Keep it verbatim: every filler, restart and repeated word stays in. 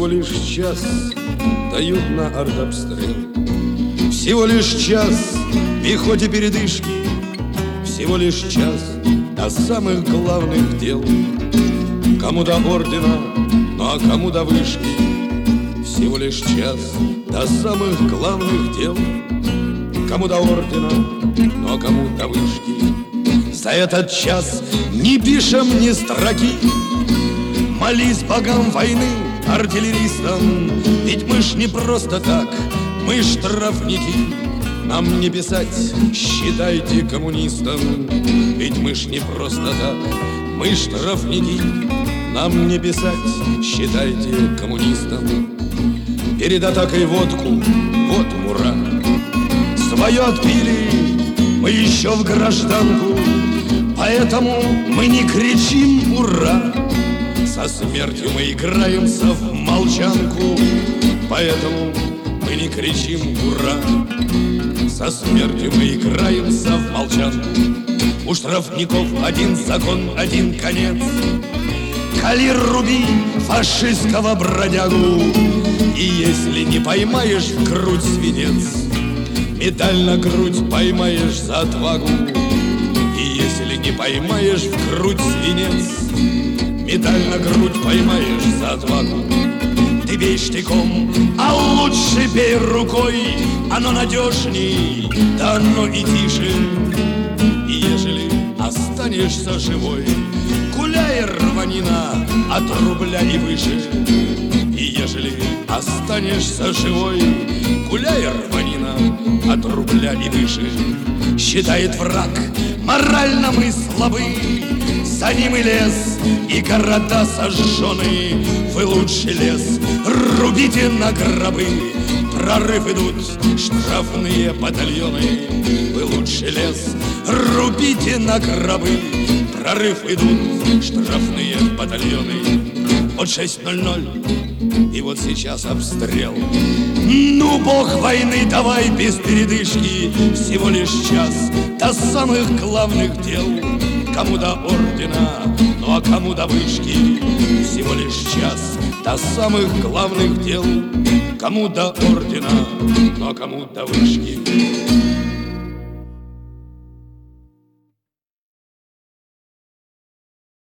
Всего лишь час дают на артобстрел, всего лишь час пехоте передышки, всего лишь час до самых главных дел. Кому до ордена, ну а кому до вышки, всего лишь час до самых главных дел. Кому до ордена, ну а кому до вышки. За этот час не пишем ни строки, молись богам войны, артиллеристам, ведь мы ж не просто так, мы штрафники. Нам не писать, считайте коммунистам, ведь мы ж не просто так, мы штрафники. Нам не писать, считайте коммунистам. Перед атакой водку, вот мура. Свое отпили, мы еще в гражданку, поэтому мы не кричим «Ура!». Со смертью мы играемся в молчанку, поэтому мы не кричим «Ура!». Со смертью мы играемся в молчанку. У штрафников один закон, один конец. Кали руби фашистского бродягу, и если не поймаешь в грудь свинец, медаль на грудь поймаешь за отвагу. И если не поймаешь в грудь свинец, медаль на грудь поймаешь за отвагу. Ты бей штыком, а лучше бей рукой, оно надежней, да оно и тише. И ежели останешься живой, гуляй, рванина, от рубля и выше. И ежели останешься живой, гуляй, рванина, от рубля и выше. Считает враг, морально мы слабы, за ним и лес, и города сожжены. Вы лучше лес рубите на гробы, прорыв идут штрафные батальоны. Вы лучше лес рубите на гробы, прорыв идут штрафные батальоны. Вот шесть ноль ноль, и вот сейчас обстрел. Ну, бог войны, давай без передышки, всего лишь час до самых главных дел. Кому до ордена, ну а кому до вышки, всего лишь час до самых главных дел. Кому до ордена, ну а кому до вышки.